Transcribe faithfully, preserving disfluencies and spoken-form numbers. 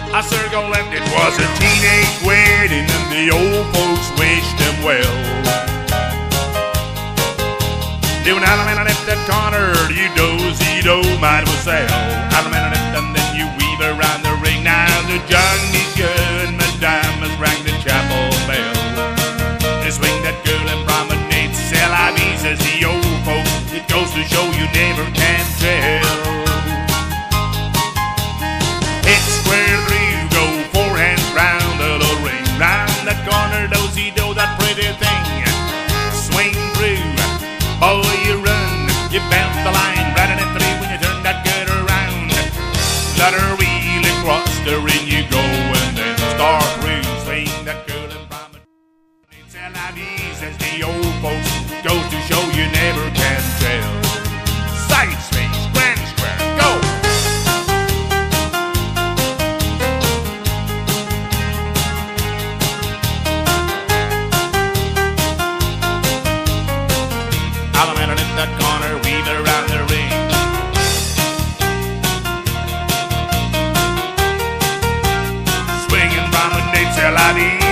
a circle left. It was a teenage wedding and the old folks wished him well. Doing Allemande at that corner, you do-si-do, mademoiselle. Allemande and then you weave around the ring. Now the jug is good, madame has rang the chapel bell. To swing that girl and promenade, c'est la vie, says the old folks. It goes to show you never can tell. Hit square through, go four hands round the little ring. Round that corner, do-si-do, that pretty thing. Swing through, boy you run, you bounce the line, right in it three when you turn that girl around. Let her wheel across the ring you go and then start through. Swing that girl and promenade. C'est la vie, says the old folks. Goes to show you never can tell. Side swings, grand square, go! Allemande in that corner, weave around the ring. Swinging promenade, c'est la vie.